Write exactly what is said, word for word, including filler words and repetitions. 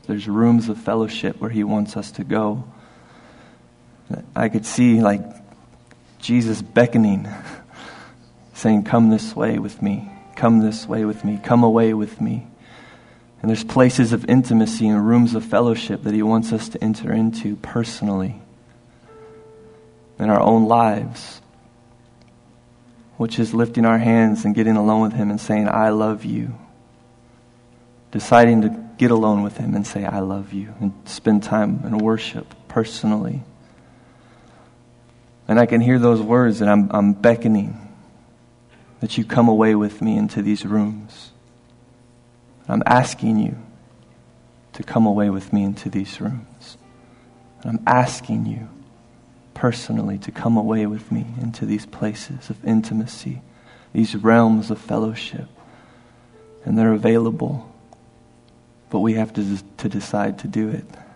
There's rooms of fellowship where he wants us to go. I could see like Jesus beckoning, saying, come this way with me. Come this way with me. Come away with me. And there's places of intimacy and rooms of fellowship that he wants us to enter into personally in our own lives, which is lifting our hands and getting alone with him and saying, I love you. Deciding to get alone with him and say, I love you, and spend time in worship personally. And I can hear those words, and I'm, I'm beckoning that you come away with me into these rooms. I'm asking you to come away with me into these rooms. And I'm asking you personally to come away with me into these places of intimacy, these realms of fellowship. And they're available, but we have to, to decide to do it.